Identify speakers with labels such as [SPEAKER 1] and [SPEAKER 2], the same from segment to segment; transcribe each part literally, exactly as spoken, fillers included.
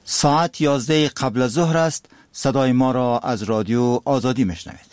[SPEAKER 1] ساعت یازده قبل از ظهر است. صدای ما را از رادیو آزادی میشنوید.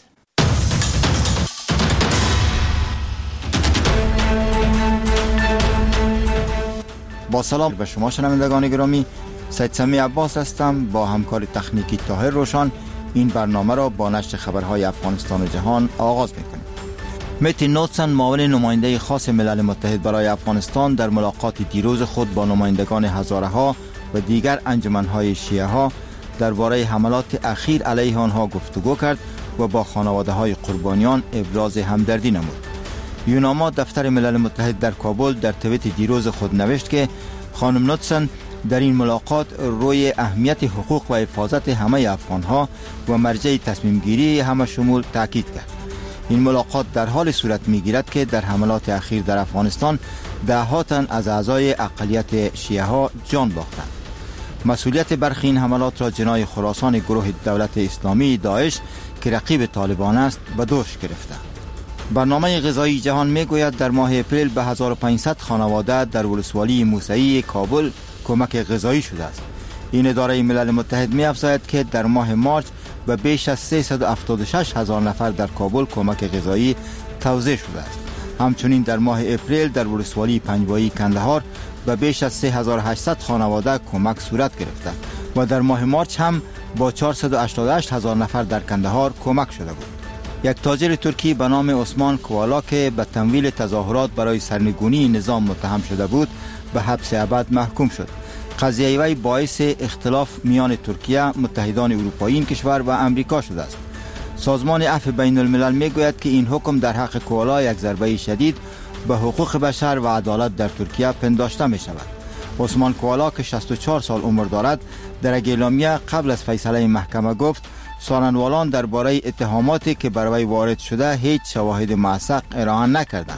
[SPEAKER 1] با سلام به شما شنوندگان گرامی، سید سمی عباس هستم. با همکار تکنیکی طاهر روشن این برنامه را با نشر خبرهای افغانستان و جهان آغاز میکنیم. متی نوتسن، معاون نماینده خاص ملل متحد برای افغانستان، در ملاقات دیروز خود با نمایندگان هزاره ها و دیگر انجمن‌های شیعه ها درباره حملات اخیر علیه آنها گفتگو کرد و با خانواده‌های قربانیان ابراز همدردی نمود. یوناما دفتر ملل متحد در کابل در توییت دیروز خود نوشت که خانم نوتسن در این ملاقات روی اهمیت حقوق و حفاظت همه افغان‌ها و مرجع تصمیم گیری همه شمول تاکید کرد. این ملاقات در حال صورت می‌گیرد که در حملات اخیر در افغانستان ده ها تن از اعضای اقلیت شیعه ها جان باختند. مسئولیت برخی این حملات را جنای خراسان گروه دولت اسلامی داعش که رقیب طالبان است به دوش گرفته. برنامه غذایی جهان میگوید در ماه اپریل به هزار و پانصد خانواده در ولسوالی موسعی کابل کمک غذایی شده است. این اداره ملل متحد می‌افزاید که در ماه مارس به بیش از سیصد و هفتاد و شش هزار نفر در کابل کمک غذایی توزیع شده است. همچنین در ماه اپریل در ولسوالی پنجوایی کندهار به بیش از سه هزار و هشتصد خانواده کمک صورت گرفته و در ماه مارس هم با چهارصد و هشتاد و هشت هزار نفر در کندهار کمک شده بود. یک تاجر ترکی به نام عثمان کوالا که به تمویل تظاهرات برای سرنگونی نظام متهم شده بود به حبس ابد محکوم شد. قضیه وی باعث اختلاف میان ترکیه، متحدان اروپایی این کشور و امریکا شده است. سازمان عفو بین الملل میگوید که این حکم در حق کوالا یک ضربه شدید به حقوق بشر و عدالت در ترکیه پنداشته می شود. عثمان کوالا که شصت و چهار سال عمر دارد در یک اعلامیه قبل از فیصله محکمه گفت سخنوران درباره اتهاماتی که بر وی وارد شده هیچ شواهد موثق ارائه نکردند.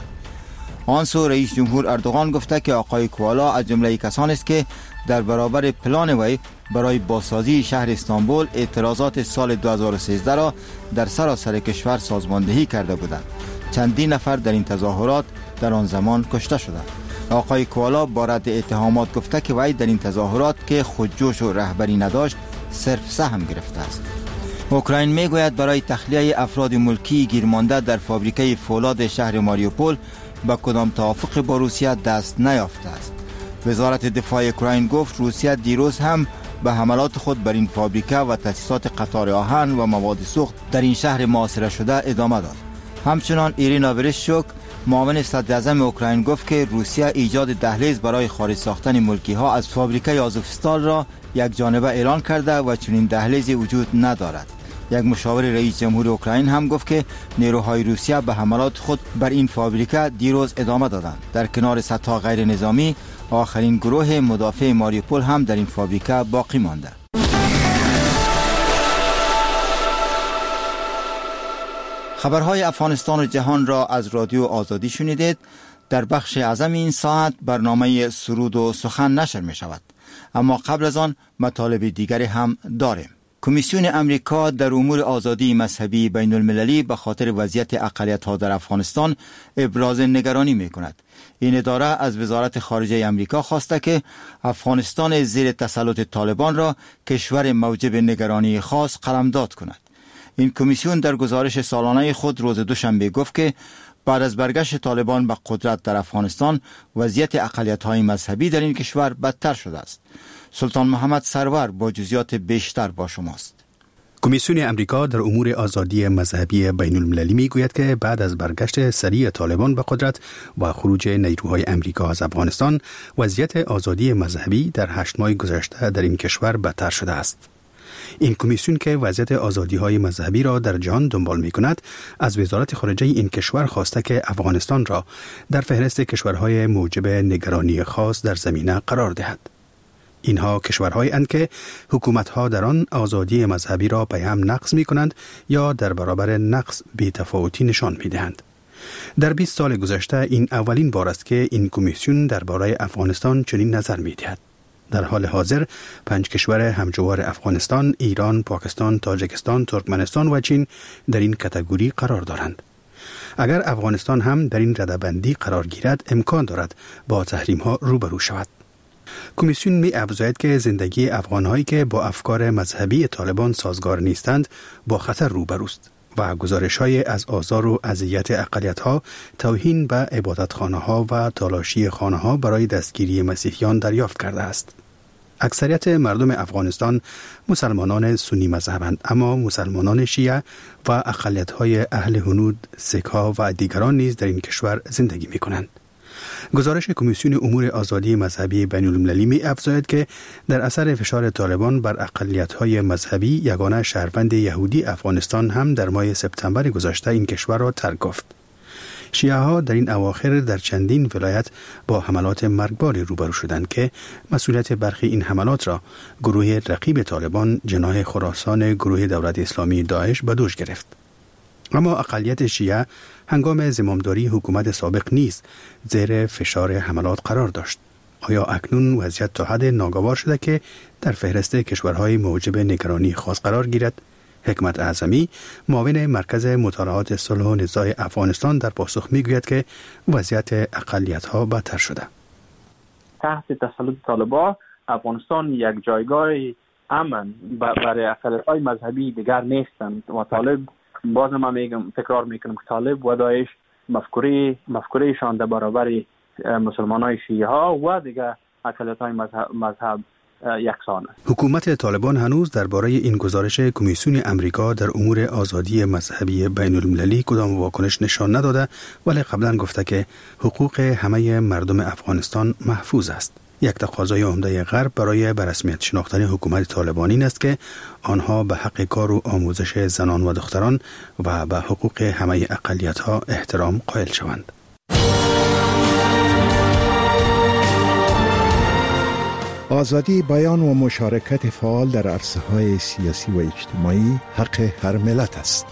[SPEAKER 1] آن سو رئیس جمهور اردوغان گفته که آقای کوالا از جمله کسانی است که در برابر پلان وی برای بازسازی شهر استانبول اعتراضات سال دو هزار و سیزده را در سراسر کشور سازماندهی کرده بودند. چندین نفر در این تظاهرات در آن زمان کشته شدند. آقای کوالا با رد اتهامات گفته که وی در این تظاهرات که خودجوش و رهبری نداشت صرف سهم گرفته است. اوکراین میگوید برای تخلیه افراد ملکی گیرمانده در فابریکه فولاد شهر ماریوپول به کدام توافق با روسیه دست نیافته است. وزارت دفاع اوکراین گفت روسیه دیروز هم به حملات خود بر این فابریکه و تأسیسات قطار آهن و مواد سوخت در این شهر محاصره شده ادامه داد. همچنان ایرینا ورشچوک، معاون صدر اعظم اوکراین گفت که روسیه ایجاد دهلیز برای خارج ساختن ملکی ها از فابریکه آزوفستال را یک جانبه اعلان کرده و چنین دهلیزی وجود ندارد. یک مشاور رئیس جمهور اوکراین هم گفت که نیروهای روسیه به حملات خود بر این فابریکه دیروز ادامه دادند. در کنار صدها غیر نظامی، آخرین گروه مدافع ماریوپول هم در این فابریکه باقی مانده. خبرهای افغانستان و جهان را از رادیو آزادی شنیدید. در بخش اعظم این ساعت برنامه سرود و سخن نشر می شود. اما قبل از آن مطالب دیگری هم داریم. کمیسیون امریکا در امور آزادی مذهبی بین المللی به خاطر وضعیت اقلیت‌ها در افغانستان ابراز نگرانی می کند. این اداره از وزارت خارجه امریکا خواسته که افغانستان زیر تسلط طالبان را کشور موجب نگرانی خاص قلمداد کند. این کمیسیون در گزارش سالانه خود روز دوشنبه گفت که بعد از برگشت طالبان به قدرت در افغانستان وضعیت اقلیت‌های مذهبی در این کشور بدتر شده است. سلطان محمد سرور با جزئیات بیشتر با شماست.
[SPEAKER 2] کمیسیون امریکا در امور آزادی مذهبی بین المللی می گوید که بعد از برگشت سریع طالبان به قدرت و خروج نیروهای امریکا از افغانستان وضعیت آزادی مذهبی در هشت ماه گذشته در این کشور بدتر شده است. این کمیسیون که وضعیت آزادی‌های مذهبی را در جهان دنبال می‌کند، از وزارت خارجه این کشور خواسته که افغانستان را در فهرست کشورهای موجب نگرانی خاص در زمینه قرار دهد. اینها کشورهایی اند که حکومت‌ها در آن آزادی مذهبی را پیام نقض می‌کنند یا در برابر نقض بی‌تفاوتی نشان می‌دهند. در بیست سال گذشته این اولین بار است که این کمیسیون درباره افغانستان چنین نظر می‌دهد. در حال حاضر پنج کشور همجوار افغانستان، ایران، پاکستان، تاجیکستان، ترکمنستان و چین در این کاتگوری قرار دارند. اگر افغانستان هم در این رده‌بندی قرار گیرد، امکان دارد با تحریم‌ها روبرو شود. کمیسیون می افزاید که زندگی افغانهایی که با افکار مذهبی طالبان سازگار نیستند با خطر روبروست و گزارش‌های از آزار و اذیت اقلیت‌ها، توهین به عبادتخانه‌ها و تالاشی خانه‌ها برای دستگیری مسیحیان دریافت کرده است. اکثریت مردم افغانستان مسلمانان سنی مذهبند، اما مسلمانان شیعه و اقلیت‌های اهل هنود، سیک‌ها و دیگران نیز در این کشور زندگی می‌کنند. گزارش کمیسیون امور آزادی مذهبی بین المللی می افزاید که در اثر فشار طالبان بر اقلیت‌های مذهبی، یگانه شهروند یهودی افغانستان هم در ماه سپتامبر گذشته این کشور را ترک گفت. شیعه ها در این اواخر در چندین ولایت با حملات مرگباری روبرو شدند که مسئولیت برخی این حملات را گروه رقیب طالبان جناح خراسان گروه دولت اسلامی داعش به دوش گرفت. اما اقلیت شیعه هنگام زمامداری حکومت سابق نیز زیر فشار حملات قرار داشت. آیا اکنون وضعیت تا حد ناگوار شده که در فهرست کشورهای موجب نگرانی خاص قرار گیرد؟ حکمت اعظمی، معاون مرکز مطالعات صلح و نزاع افغانستان، در پاسخ میگوید که وضعیت اقلیت‌ها بدتر شده.
[SPEAKER 3] تحت تسلط طالبان افغانستان یک جایگاه امن برای اقلیت‌های مذهبی دیگر نیستند و طالب، باز من میگم تکرار میکنم که طالب و داعش مفکوره مفکورهشان در برابر مسلمانای شیعه ها و دیگر اقلیت‌های مذهب, مذهب یکسان است.
[SPEAKER 2] حکومت طالبان هنوز درباره این گزارش کمیسیون امریکا در امور آزادی مذهبی بین المللی کدام واکنش نشان نداده، ولی قبلا گفته که حقوق همه مردم افغانستان محفوظ است. یک تقاضای عمده غرب برای به رسمیت شناختن حکومت طالبان این است که آنها به حق کار و آموزش زنان و دختران و به حقوق همه اقلیت‌ها احترام قائل شوند.
[SPEAKER 4] آزادی بیان و مشارکت فعال در عرصه‌های سیاسی و اجتماعی حق هر ملت است.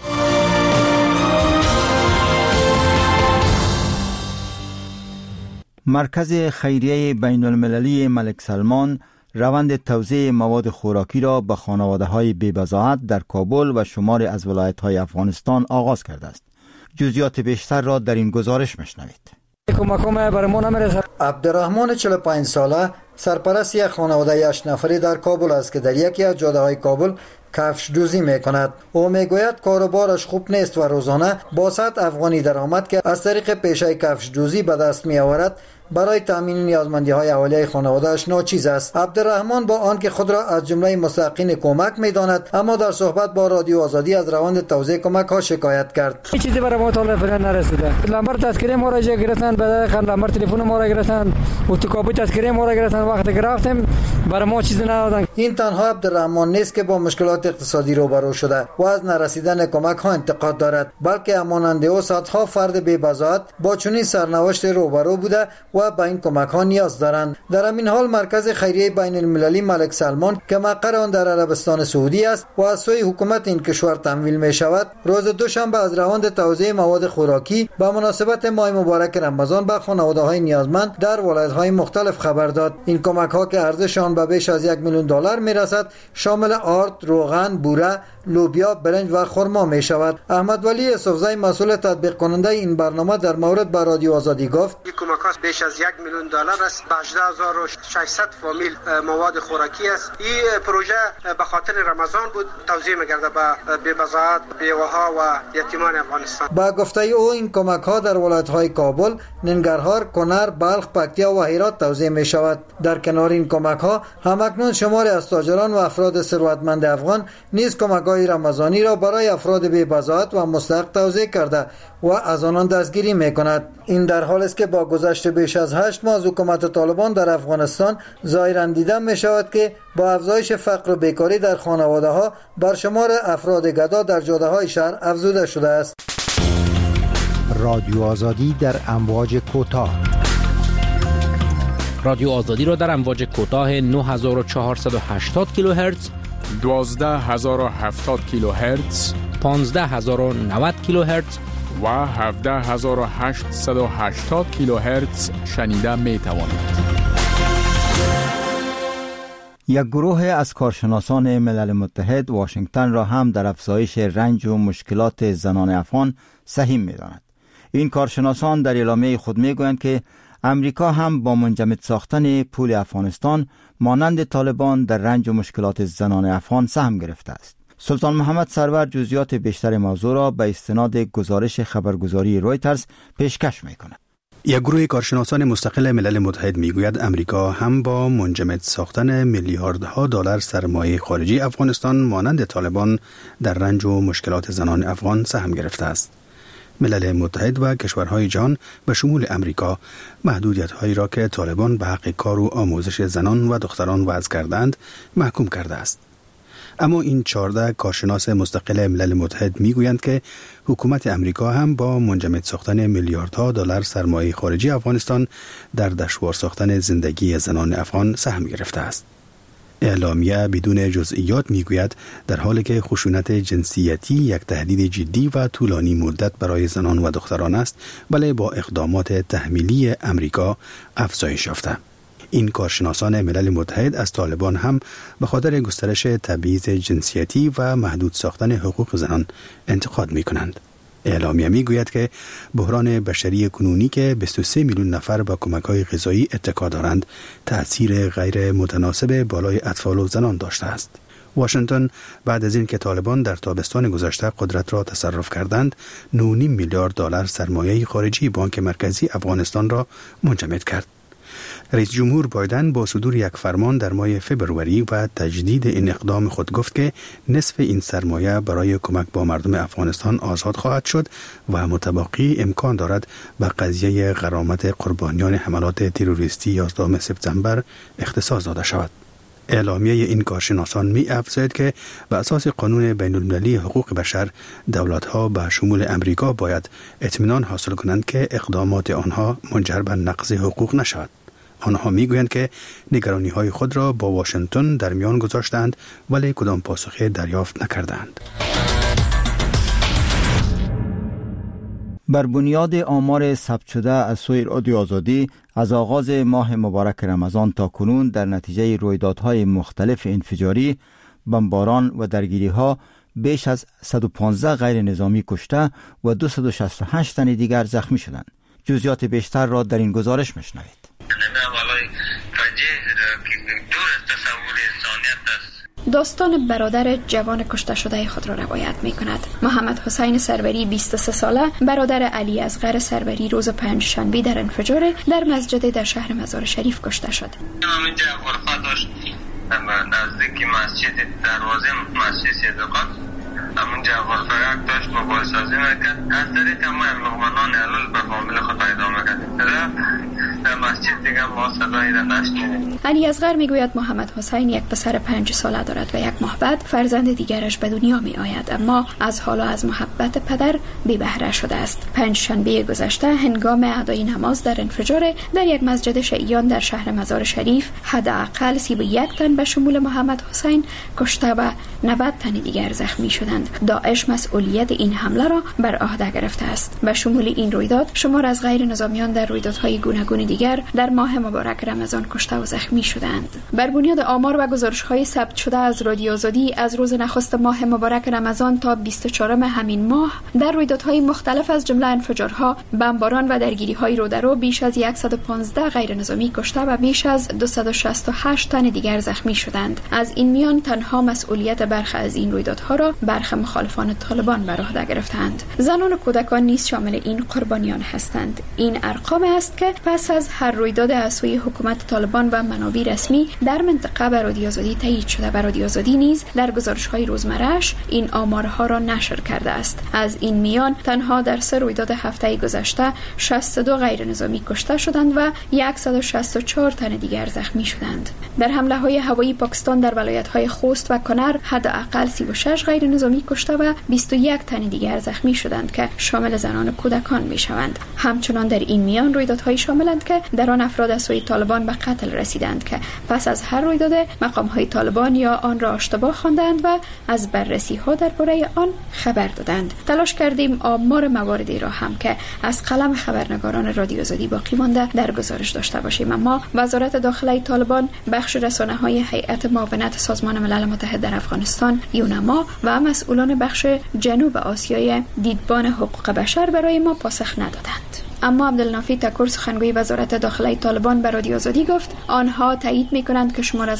[SPEAKER 1] مرکز خیریه بین المللی ملک سلمان روند توزیع مواد خوراکی را به خانواده‌های بی‌بضاعت در کابل و شماری از ولایت‌های افغانستان آغاز کرده است. جزئیات بیشتر را در این گزارش مشنوید.
[SPEAKER 5] عبدالرحمن چهل و پنج ساله سرپرست یک خانواده هشت نفری در کابل است که در یکی از جاده‌های کابل کفش دوزی میکند. او میگوید کاروبارش خوب نیست و روزانه با صد افغانی درآمد که از طریق پیشه کفش دوزی به دست میآورد برای تامین نیازمندی‌های اولیه خانواده‌اش ناچیز است. عبدالرحمن با آنکه خود را از جمله مستحقین کمک می‌داند، اما در صحبت با رادیو آزادی از روند توزیع کمک‌ها شکایت کرد.
[SPEAKER 6] هیچ چیزی برای ما تا فعلا نرسیده. لمبر تذکره ما را گرفتن، بعد لمبر تلفن ما را گرفتن، اتوکابی تذکره ما را گرفتن. وقتی گرفتیم برای ما چیزی ندادن.
[SPEAKER 5] این تنها عبدالرحمن نیست که با مشکلات اقتصادی روبرو شده و از نرسیدن کمک‌ها انتقاد دارد، بلکه همانند او صدها فرد بی‌بضاعت با چنین سرنوشت روبرو بوده و به این کمک ها نیاز دارند. در همین حال مرکز خیریه بین المللی ملک سلمان که مقر آن در عربستان سعودی است و از سوی حکومت این کشور تمویل می شود، روز دوشنبه از روند توزیع مواد خوراکی به مناسبت ماه مبارک رمضان به خانواده های نیازمند در ولایت های مختلف خبر داد. این کمک ها که ارزش آن به بیش از یک میلیون دلار می رسد شامل آرد، روغن، بوره، لوبیا، برنج و خرما می شود. احمد ولی یوسفزی مسئول تطبیق کننده این برنامه در مورد به رادیو آزادی گفت:
[SPEAKER 7] این کمک ها بیش از یک میلیون دلار است، به هجده هزار و ششصد فامیل مواد خوراکی است. این پروژه به خاطر رمضان بود توزیع می‌گرده به بی‌بضاعت، بیواها و یتیمان افغانستان.
[SPEAKER 5] با گفته او این کمک ها در ولایت‌های کابل، ننگرهار، کنر، بلخ، پکتیا و هرات توزیع می شود. در کنار این کمک ها همکنون شماری از تاجران و افراد ثروتمند افغان نیز کمک‌های رمضانی را برای افراد بی‌بضاعت و مستحق توزیع کرده و از آنان دستگیری می‌کند. این در حالی است که با گذشت بیش از هشت ماه از حکومت طالبان در افغانستان ظاهراً دیده می‌شود که با افزایش فقر و بیکاری در خانواده‌ها بر شمار افراد گدا در جاده‌های شهر افزوده شده است.
[SPEAKER 4] رادیو آزادی در امواج کوتاه.
[SPEAKER 8] رادیو آزادی را در امواج کوتاه نه هزار و چهارصد و هشتاد کیلوهرتز،
[SPEAKER 9] دوازده هزار و هفتاد کیلوهرتز،
[SPEAKER 8] پانزده هزار و نود کیلوهرتز
[SPEAKER 9] و هفده هزار و هشتصد و هشتاد کیلوهرتز شنیده می توانید.
[SPEAKER 1] یک گروه از کارشناسان ملل متحد واشنگتن را هم در افزایش رنج و مشکلات زنان افغان سهیم می داند. این کارشناسان در اعلامیه خود می گویند که امریکا هم با منجمد ساختن پول افغانستان مانند طالبان در رنج و مشکلات زنان افغان سهم گرفته است. سلطان محمد سرور جزئیات بیشتر موضوع را به استناد گزارش خبرگزاری رویترز پیشکش می‌کند.
[SPEAKER 2] یک گروه کارشناسان مستقل ملل متحد میگوید امریکا هم با منجمد ساختن میلیاردها دلار سرمایه خارجی افغانستان مانند طالبان در رنج و مشکلات زنان افغان سهم گرفته است. ملل متحد و کشورهای جهان به شمول امریکا محدودیت‌هایی را که طالبان به حق کار و آموزش زنان و دختران وضع کردند محکوم کرده است. اما این چهارده کارشناس مستقل ملل متحد میگویند که حکومت امریکا هم با منجمد ساختن میلیاردها دلار سرمایه خارجی افغانستان در دشوار ساختن زندگی زنان افغان سهم گرفته است. اعلامیه بدون جزئیات میگوید در حالی که خشونت جنسیتی یک تهدید جدی و طولانی مدت برای زنان و دختران است، ولی با اقدامات تحمیلی امریکا افزایش یافته. این کارشناسان ملل متحد از طالبان هم به خاطر گسترش تبعیض جنسیتی و محدود ساختن حقوق زنان انتقاد می کنند. اعلامیه می گوید که بحران بشری کنونی که بیست و سه میلیون نفر با کمک‌های غذایی اتکا دارند، تأثیر غیر متناسب بالای اطفال و زنان داشته است. واشنگتن بعد از این که طالبان در تابستان گذشته قدرت را تصرف کردند، نه و نیم میلیارد دلار سرمایه خارجی بانک مرکزی افغانستان را منجمد کرد. رئیس جمهور بایدن با صدور یک فرمان در ماه فبروری و تجدید این اقدام خود گفت که نصف این سرمایه برای کمک با مردم افغانستان آزاد خواهد شد و متبقی امکان دارد به قضیه غرامت قربانیان حملات تروریستی یازدهم سپتامبر اختصاص داده شود. اعلامیه این کارشناسان می افزاید که به اساس قانون بین المللی حقوق بشر دولت‌ها به شمول امریکا باید اطمینان حاصل کنند که اقدامات آنها منجر به نقض حقوق نشود. آنها میگویند که نگرانی‌های خود را با واشنگتن در میان گذاشتند ولی کدام پاسخی دریافت نکردند.
[SPEAKER 1] بر بنیاد آمار ثبت شده از سوی رادیو آزادی از آغاز ماه مبارک رمضان تا کنون در نتیجه رویدادهای مختلف انفجاری، بمباران و درگیری‌ها بیش از صد و پانزده غیر نظامی کشته و دویست و شصت و هشت تن دیگر زخمی شدند. جزئیات بیشتر را در این گزارش میشنوید.
[SPEAKER 10] داستان برادر جوان کشته شده خود را روایت می کند. محمد حسین سروری بیست و سه ساله برادر علی اصغر سروری روز پنجشنبه در انفجار در مسجد در شهر مزار شریف کشته شد.
[SPEAKER 11] همینجا غرفه داشت نزدیک مسجد دروازه مسجد صدقات، همونجا غرفه یک داشت موبایل سازی میکرد. از طریق ما لغمنان علل به فامیل خود پیدا میکرد. در مسجد دیگه ما صدایی را نشنیدیم.
[SPEAKER 10] علی اصغر میگوید محمد حسین یک پسر پنج ساله دارد و یک ماه بعد فرزند دیگرش به دنیا می آید، اما از حال و از محبت پدر بی بهره شده است. پنج شنبه گذشته هنگام ادای نماز در انفجار در یک مسجد شیعیان در شهر مزار شریف حداقل سی و یک تن به شمول محمد حسین کشته و نود تن دیگر زخمی شدند. داعش مسئولیت این حمله را بر عهده گرفته است. به شمول این رویداد شمار از غیر نظامیان در رویدادهای گوناگون دیگر در ماه مبارک رمضان کشته و زخمی شدند. بر بنیاد آمار و گزارش‌های ثبت شده از رادیو آزادی از روز نخست ماه مبارک رمضان تا بیست و چهارم همین ماه در رویدادهای مختلف از جمله انفجارها، بمباران و درگیری‌های رودرو بیش از صد و پانزده غیر نظامی کشته و بیش از دویست و شصت و هشت تن دیگر زخمی شدند. از این میان تنها مسئولیت برخی از این رویدادها را برخی مخالفان طالبان بر عهده گرفتند. زنان و کودکان نیز شامل این قربانیان هستند. این ارقام است که پس از هر رویداد از سوی حکومت طالبان و منابع رسمی در منطقه بر رادیو آزادی تایید شده و رادیو آزادی نیز در گزارش‌های روزمره‌اش این آمارها را نشر کرده است. از این میان تنها در سه رویداد هفته گذشته شصت و دو غیر نظامی کشته شدند و صد و شصت و چهار تن دیگر زخمی شدند. در حمله‌های هوایی پاکستان در ولایت‌های خوست و کنر حداقل سی و شش غیر نظامی کشته و بیست و یک تن دیگر زخمی شدند که شامل زنان و کودکان می‌شوند. همچنان در این میان رویدادهای شاملند که در آن افراد از سوی طالبان به قتل رسیدند که پس از هر رویداد مقام‌های طالبان یا آن را اشتباه خواندند و از بررسی‌ها درباره آن خبر دادند. تلاش کردیم آمار مواردی را هم که از قلم خبرنگاران رادیو آزادی باقی مانده در گزارش داشته باشیم، اما وزارت داخله طالبان، بخش رسانه‌های هیئت معاونت سازمان ملل متحد در افغانستان یونما و مسئولان بخش جنوب آسیای دیدبان حقوق بشر برای ما پاسخ ندادند. اما عبدالنافی تکور سخنگوی وزارت داخلی طالبان به رادیو آزادی گفت آنها تایید می‌کنند که شمار از